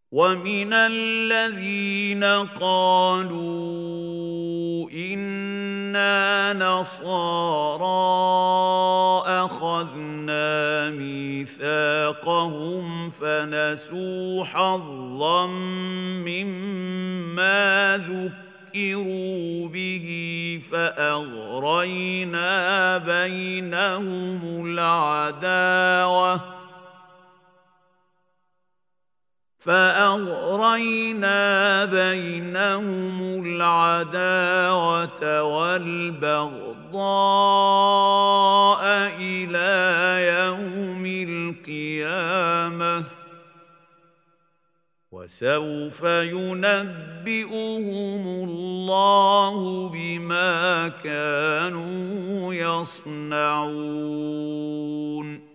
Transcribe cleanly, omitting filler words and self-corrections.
ومن الذين قالوا إنا نصارى أخذنا ميثاقهم فنسوا حظا مما ذكروا به فأغرينا بينهم العداوة والبغضاء إلى يوم القيامة وسوف ينبئهم الله بما كانوا يصنعون